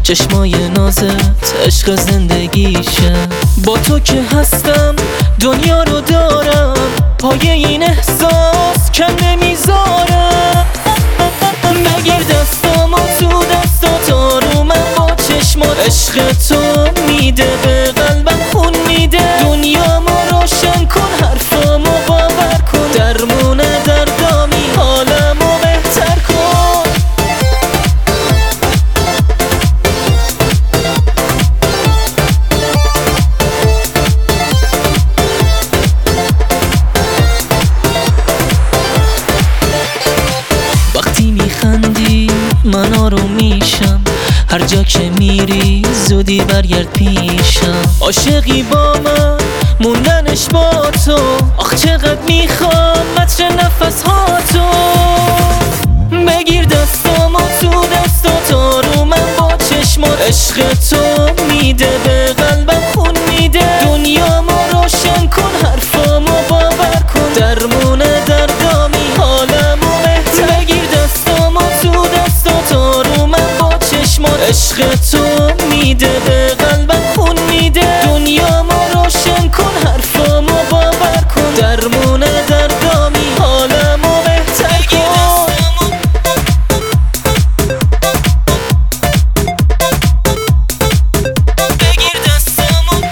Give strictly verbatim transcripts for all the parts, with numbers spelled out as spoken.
چشمای نازت عشق زندگیشم. با تو که هستم دنیا رو دارم، پای این احساس کم نمیذارم. بگیر دستامو تو دستات آرومم، با چشمات عشق تو میده به قلبم خون میده. دنیامو روشن کن، حرفامو باور کن، درمون دردامی حالمو بهتر کن. وقتی میخندی من آروم میشم، هر جا که میری زودی برگرد پیشم. عاشقی با من موندنش با تو، آخ چقدر میخوام متر نفس ها تو. بگیر دستامو تو دستات آرومم، با چشمات عشق تو میده به قلبم خون میده. دنیامو روشن کن، حرفامو باور کن، درمون دردامی حالمو بهتر. بگیر دستامو تو دستات آرومم، با چشمات عشق تو میده به قلبم خون میده. دنیامو روشن کن، حرفامو باور کن، درمون دردامی حالمو بهتر کن. بگیر دستامو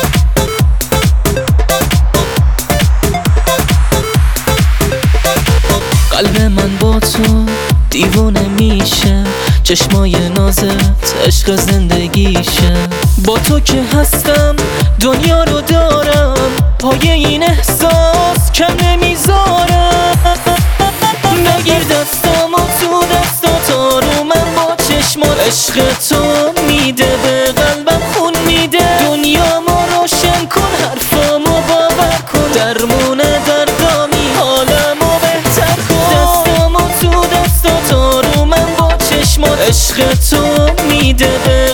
قلب من با تو دیوونه میشه، چشمای نازت عشق زندگیشه. با تو که هستم دنیا رو دارم، پای این احساس کم نمیذارم. بگیر دستامو تو دستات آرومم، با چشمات عشق تو میده به قلبم خون میده. دنیامو روشن کن، حرفامو باور کن، درمون دردامی حالمو بهتر کن. دستامو تو دستات آرومم، با چشمات عشق تو میده به